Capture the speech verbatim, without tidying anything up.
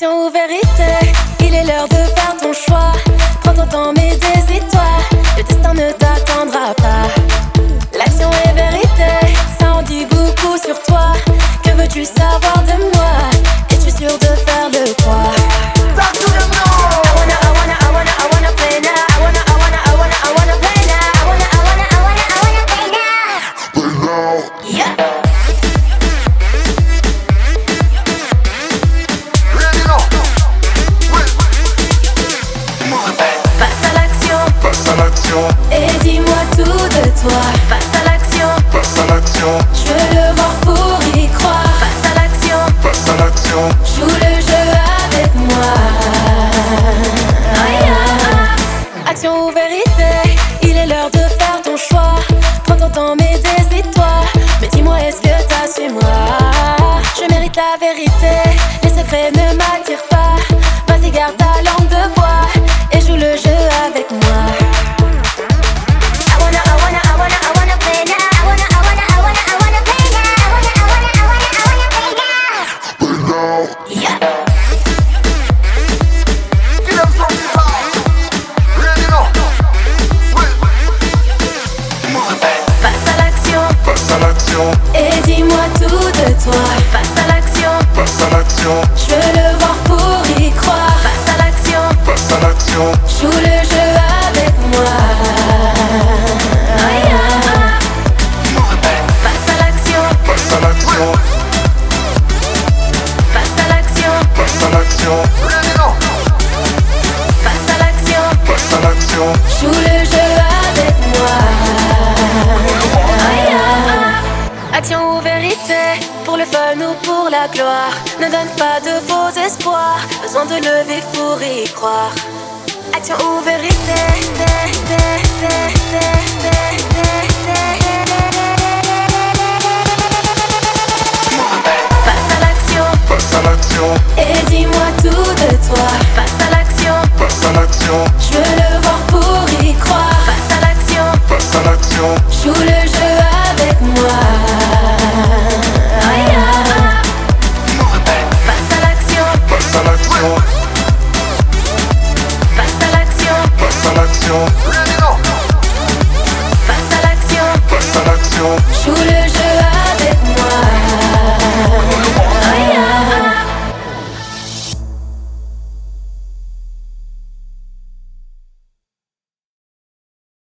Action ou vérité, il est l'heure de faire ton choix. Prends ton temps mais hésite-toi, le destin ne t'attendra pas. L'action est vérité, ça en dit beaucoup sur toi. Que veux-tu savoir de moi? Es-tu sûr de faire le quoi? Et dis-moi tout de toi. Passe à l'action, passe à l'action. Je veux le voir pour y croire. Passe à l'action, passe à l'action. Joue le jeu avec moi. Oh yeah. Action ou vérité, il est l'heure de faire ton choix. Prends ton temps mais hésite-toi. Mais dis-moi, est-ce que t'assumes-moi? Je mérite la vérité, les secrets ne m'attirent pas. Vas-y, garde ta langue de bois et joue le jeu avec moi. Et dis-moi tout de toi. Passe à l'action, passe à l'action. Je veux le voir pour y croire. Passe à l'action, passe à l'action. Joue le jeu avec moi. Oh yeah. Passe à l'action, passe à l'action. Passe à l'action, passe à l'action. Passe à l'action, passe à l'action. Joue le jeu avec moi. Oh yeah. Action ou vérité, pour le fun ou pour la gloire, ne donne pas de faux espoirs, besoin de lever pour y croire. Action ou vérité, passe à l'action, passe à l'action. et dis-moi tout de toi. Passe à l'action, passe à l'action.